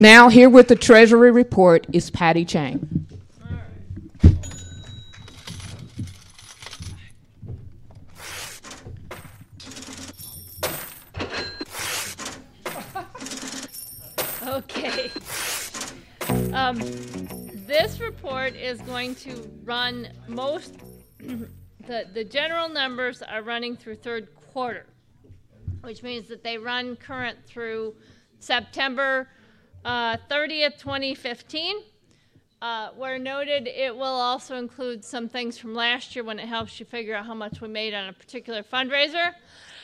Now, here with the Treasury report is Patty Chang. Okay. This report is going to run the general numbers are running through third quarter, which means that they run current through September 30th, 2015. Where noted, it will also include some things from last year when it helps you figure out how much we made on a particular fundraiser.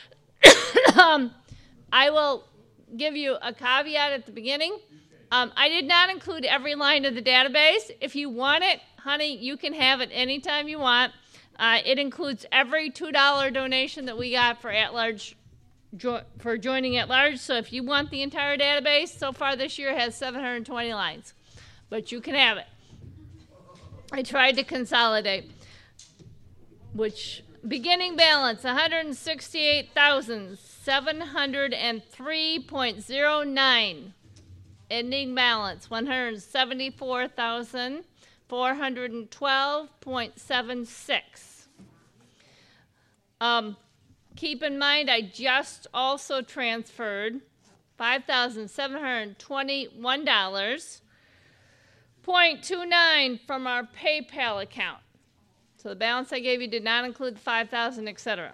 I will give you a caveat at the beginning. I did not include every line of the database. If you want it, honey, you can have it anytime you want. It includes every $2 donation that we got for at-large for joining at large. So if you want the entire database, so far this year it has 720 lines, but you can have it. I tried to consolidate, which beginning balance 168,703.09, ending balance 174,412.76. Keep in mind, I just also transferred $5,721.29 from our PayPal account. So the balance I gave you did not include the $5,000, etc.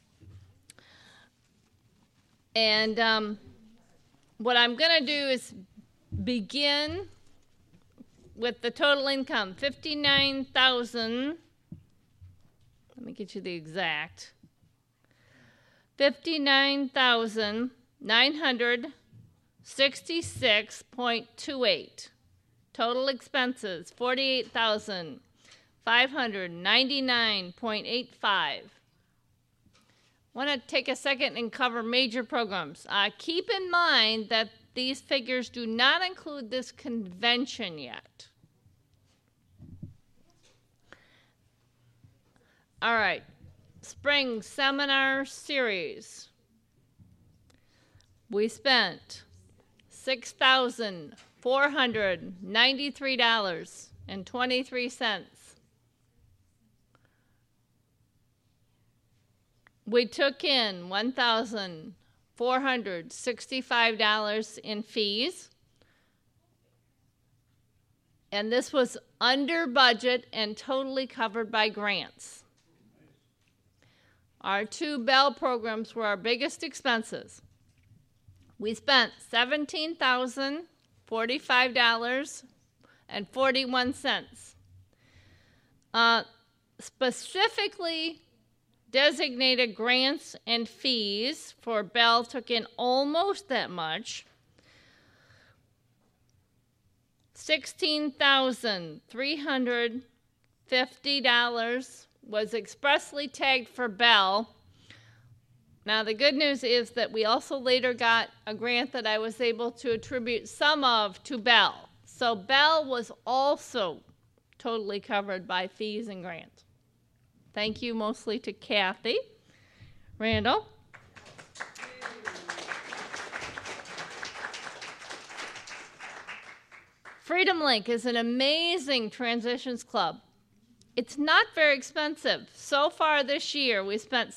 And what I'm going to do is begin with the total income, 59,000. Let me get you the exact. 59,966.28. Total expenses, 48,599.85. I want to take a second and cover major programs. Keep in mind that these figures do not include this convention yet. All right. Spring seminar series. We spent $6,493.23. We took in $1,465 in fees. And this was under budget and totally covered by grants. Our two Bell programs were our biggest expenses. We spent $17,045.41. Specifically designated grants and fees for Bell took in almost that much. $16,350 was expressly tagged for Bell. Now, the good news is that we also later got a grant that I was able to attribute some of to Bell. So Bell was also totally covered by fees and grants. Thank you mostly to Kathy. Randall? Freedom Link is an amazing transitions club. It's not very expensive. So far this year, we spent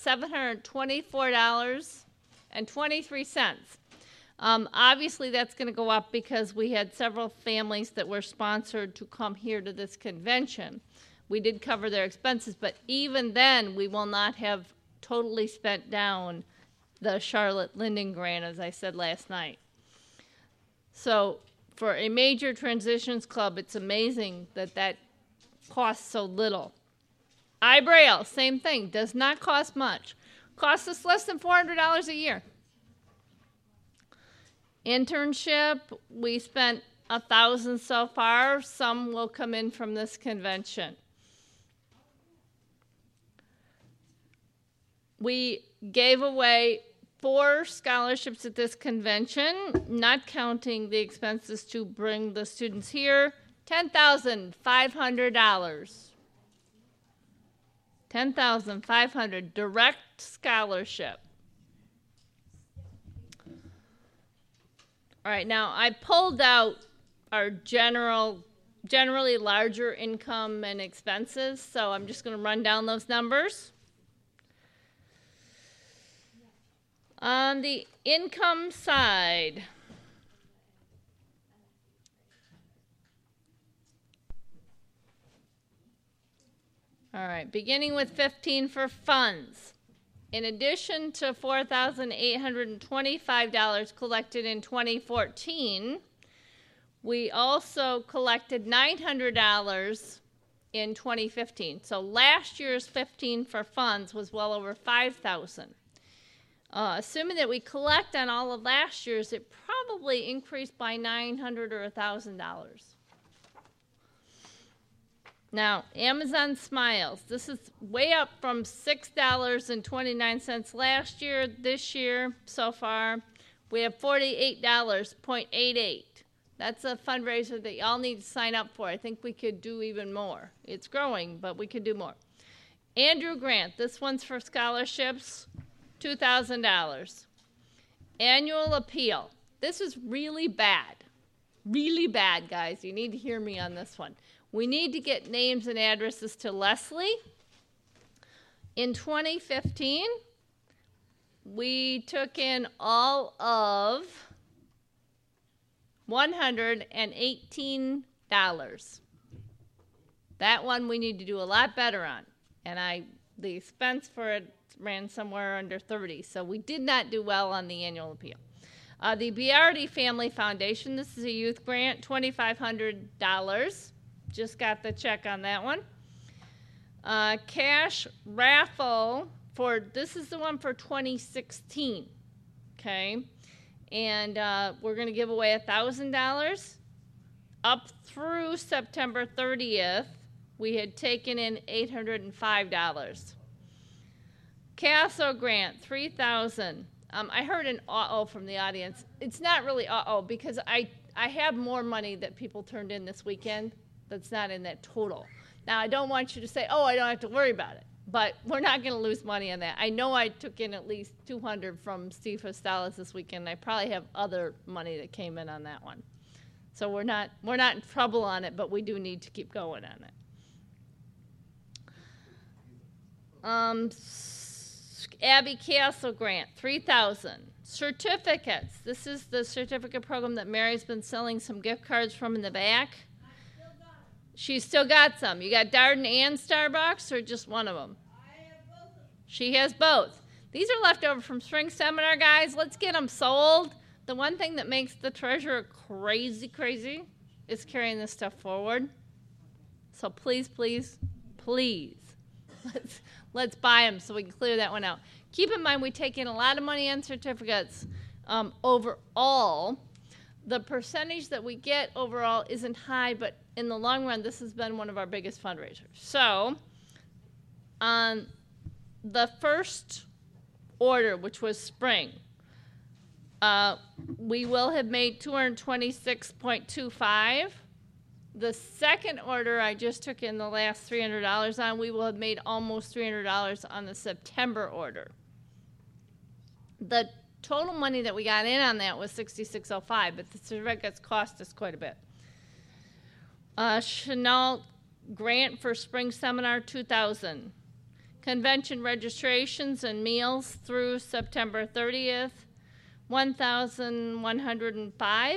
$724.23. Obviously, that's going to go up because we had several families that were sponsored to come here to this convention. We did cover their expenses, but even then, we will not have totally spent down the Charlotte Linden grant, as I said last night. So for a major transitions club, it's amazing that that costs so little. iBraille, same thing, does not cost much. Costs us less than $400 a year. Internship, we spent $1,000 so far. Some will come in from this convention. We gave away 4 scholarships at this convention, not counting the expenses to bring the students here. $10,500. $10,500 direct scholarship. All right, now I pulled out our generally larger income and expenses, so I'm just going to run down those numbers. On the income side, all right, beginning with 15 for funds. In addition to $4,825 collected in 2014, we also collected $900 in 2015. So last year's 15 for funds was well over $5,000. Assuming that we collect on all of last year's, it probably increased by $900 or $1,000. Now, Amazon Smiles. This is way up from $6.29 last year. This year, so far, we have $48.88. That's a fundraiser that y'all need to sign up for. I think we could do even more. It's growing, but we could do more. Andrew Grant. This one's for scholarships, $2,000. Annual appeal. This is really bad. Really bad, guys. You need to hear me on this one. We need to get names and addresses to Leslie. In 2015, we took in all of $118. That one we need to do a lot better on. And the expense for it ran somewhere under 30, so we did not do well on the annual appeal. The Biardi Family Foundation, this is a youth grant, $2,500. Just got the check on that one. Cash raffle this is the one for 2016, okay? And we're going to give away $1,000. Up through September 30th, we had taken in $805. CASO grant, $3,000. I heard an uh-oh from the audience. It's not really uh-oh because I have more money that people turned in this weekend that's not in that total. Now, I don't want you to say, oh, I don't have to worry about it. But we're not going to lose money on that. I know I took in at least $200 from Steve Hostales this weekend. I probably have other money that came in on that one. So we're not in trouble on it, but we do need to keep going on it. Abby Castle grant, $3,000. Certificates. This is the certificate program that Mary's been selling some gift cards from in the back. She's still got some. You got Darden and Starbucks or just one of them? I have both of them. She has both. These are left over from spring seminar, guys. Let's get them sold. The one thing that makes the treasurer crazy is carrying this stuff forward. So please, let's buy them so we can clear that one out. Keep in mind we take in a lot of money on certificates overall. The percentage that we get overall isn't high, but in the long run, this has been one of our biggest fundraisers. So on the first order, which was spring, we will have made $226.25. The second order I just took in the last $300 on, we will have made almost $300 on the September order. The total money that we got in on that was $66.05, but the certificates cost us quite a bit. Chanel grant for spring seminar, $2,000. Convention registrations and meals through September 30th, $1,105.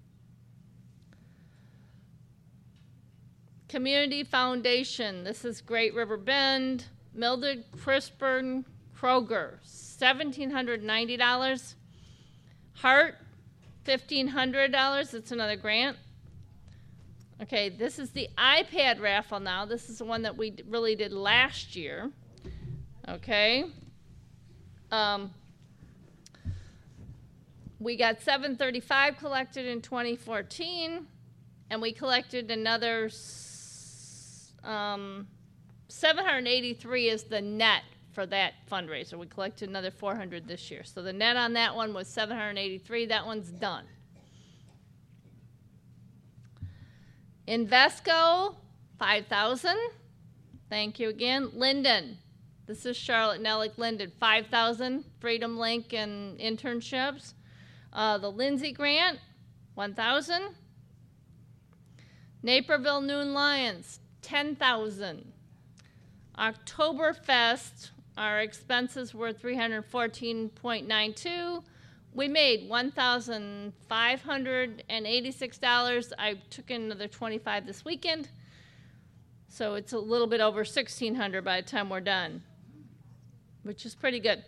Community Foundation, this is Great River Bend, Mildred Crispin Kroger, $1,790. Heart, $1,500. It's another grant. Okay, this is the iPad raffle now. This is the one that we really did last year. Okay. We got $735 collected in 2014, and we collected another $783 is the net for that fundraiser. We collected another $400 this year. So the net on that one was $783. That one's done. Invesco, $5,000. Thank you again. Linden, this is Charlotte Nellick Linden, $5,000. Freedom Link and internships. The Lindsay grant, $1,000. Naperville Noon Lions, $10,000. Oktoberfest, our expenses were $314.92. We made $1,586. I took in another $25 this weekend, so it's a little bit over $1,600 by the time we're done, which is pretty good.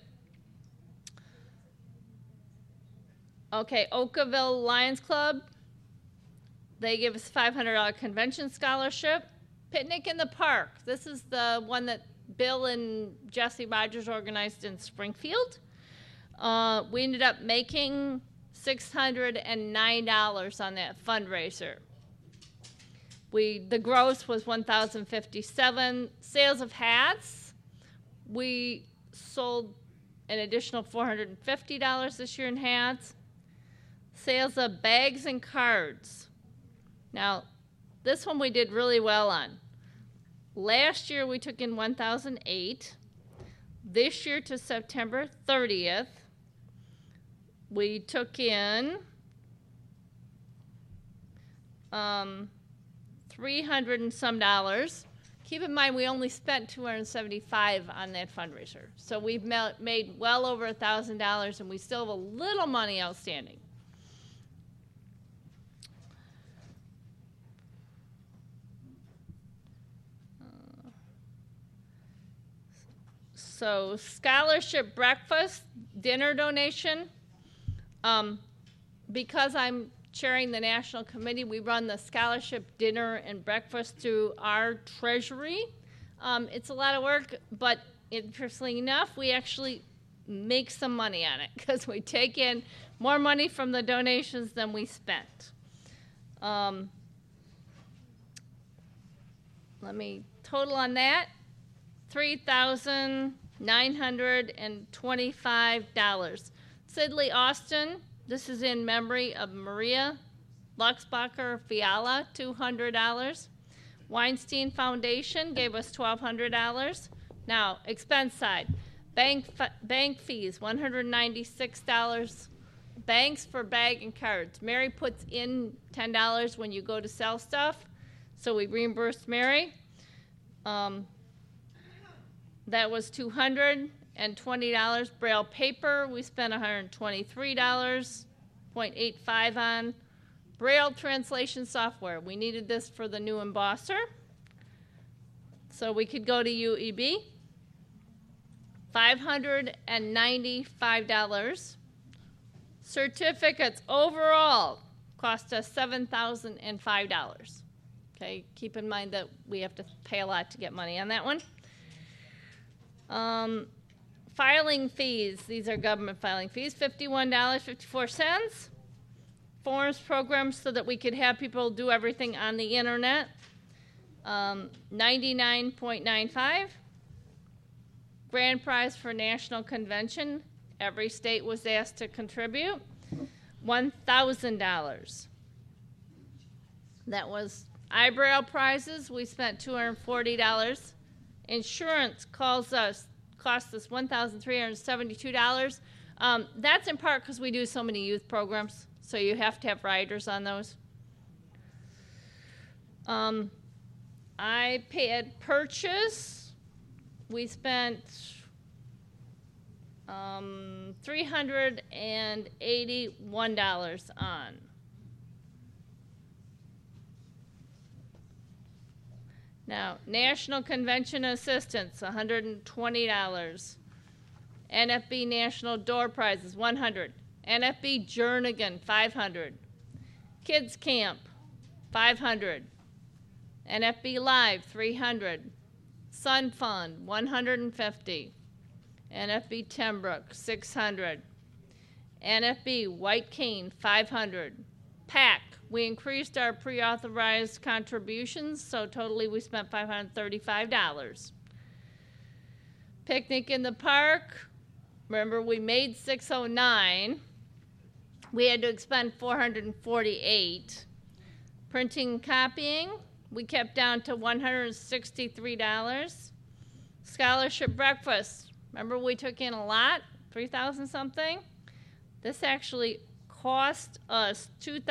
Okay, Oakville Lions Club, they give us $500 convention scholarship. Picnic in the Park, this is the one that Bill and Jesse Rogers organized in Springfield. We ended up making $609 on that fundraiser. The gross was $1,057. Sales of hats, we sold an additional $450 this year in hats. Sales of bags and cards. Now, this one we did really well on. Last year we took in $1,008. This year to September 30th, we took in $300 and some. Keep in mind we only spent $275 on that fundraiser. So we've made well over $1,000 and we still have a little money outstanding. So scholarship breakfast, dinner donation. Because I'm chairing the national committee, we run the scholarship dinner and breakfast through our treasury. It's a lot of work, but interestingly enough, we actually make some money on it because we take in more money from the donations than we spent. Let me total on that, $3,925. Sidley Austin, this is in memory of Maria Luxbacher Fiala, $200. Weinstein Foundation gave us $1,200. Now, expense side, bank fees, $196. Banks for bag and cards. Mary puts in $10 when you go to sell stuff, so we reimbursed Mary. That was $220. Braille paper, we spent $123.85 on. Braille translation software, we needed this for the new embosser, so we could go to UEB. $595. Certificates overall cost us $7,005. Okay, keep in mind that we have to pay a lot to get money on that one. Filing fees, these are government filing fees, $51.54. Forms programs so that we could have people do everything on the internet, $99.95. Grand prize for national convention, every state was asked to contribute, $1,000. That was eyebrow prizes, we spent $240. Insurance cost us $1,372. That's in part because we do so many youth programs, so you have to have riders on those. iPad purchase, we spent $381 on. Now, National Convention Assistance, $120. NFB National Door Prizes, $100. NFB Jernigan, $500. Kids Camp, $500. NFB Live, $300. Sun Fund, $150. NFB Tenbrook, $600. NFB White Cane, $500. PAC, we increased our pre-authorized contributions, so totally we spent $535. Picnic in the Park, remember we made $609. We had to expend $448. Printing and copying, we kept down to $163. Scholarship breakfast, remember we took in a lot, 3,000 something? This actually cost us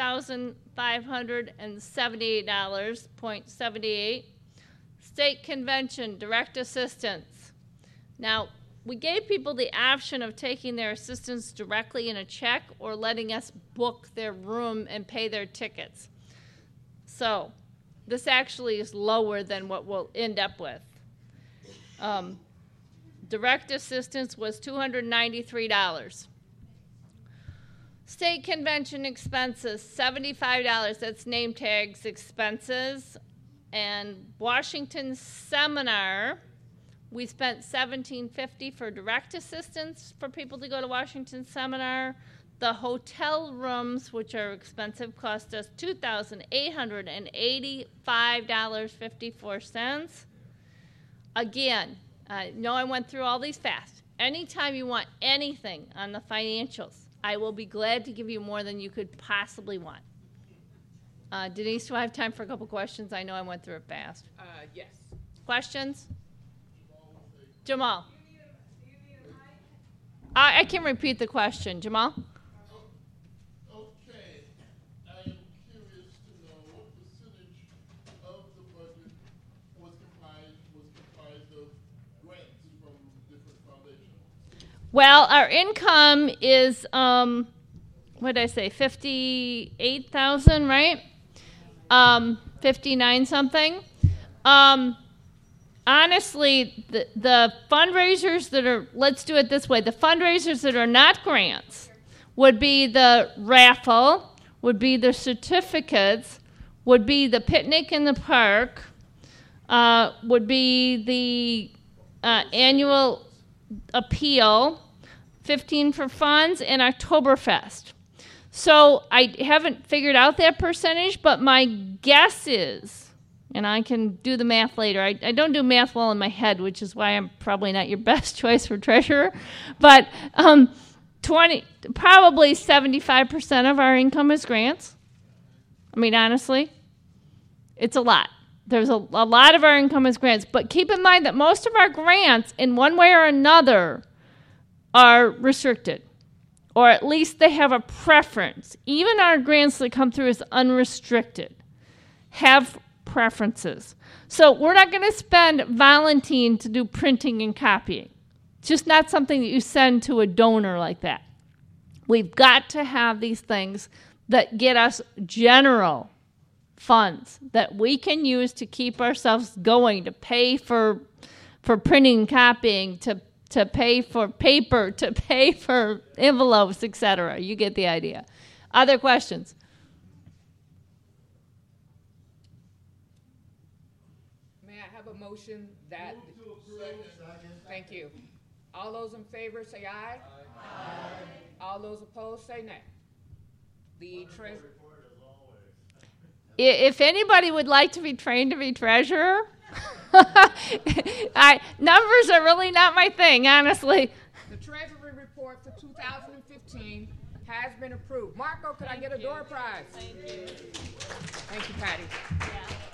$2,578.78. State convention, direct assistance. Now, we gave people the option of taking their assistance directly in a check or letting us book their room and pay their tickets. So this actually is lower than what we'll end up with. Direct assistance was $293. State convention expenses, $75. That's name tags, expenses. And Washington seminar, we spent $1,750 for direct assistance for people to go to Washington seminar. The hotel rooms, which are expensive, cost us $2,885.54. Again, I know I went through all these fast. Anytime you want anything on the financials, I will be glad to give you more than you could possibly want. Denise, do I have time for a couple questions? I know I went through it fast. Yes. Questions? Jamal. I can repeat the question. Jamal? Okay. I am curious to know what percentage of the budget was comprised of grants from different foundations. Well, our income is, what did I say, 58,000, right? 59 something. Honestly, the fundraisers that are, let's do it this way, the fundraisers that are not grants would be the raffle, would be the certificates, would be the picnic in the park, would be the annual appeal, 15 for funds, and Oktoberfest. So I haven't figured out that percentage, but my guess is, and I can do the math later. I don't do math well in my head, which is why I'm probably not your best choice for treasurer. But probably 75% of our income is grants. I mean, honestly, it's a lot. There's a lot of our income is grants. But keep in mind that most of our grants, in one way or another, are restricted. Or at least they have a preference. Even our grants that come through as unrestricted have preferences. So we're not going to spend Valentine to do printing and copying. It's just not something that you send to a donor like that. We've got to have these things that get us general funds that we can use to keep ourselves going, to pay for printing and copying, to pay for paper, to pay for envelopes, etc. You get the idea. Other questions? May I have a motion that... Thank you. All those in favor say aye. Aye. All those opposed say nay. The treasurer... If anybody would like to be trained to be treasurer, numbers are really not my thing, honestly. The Treasury report for 2015 has been approved. Marco, could I get a door prize? Thank you. Thank you, Patty. Yeah.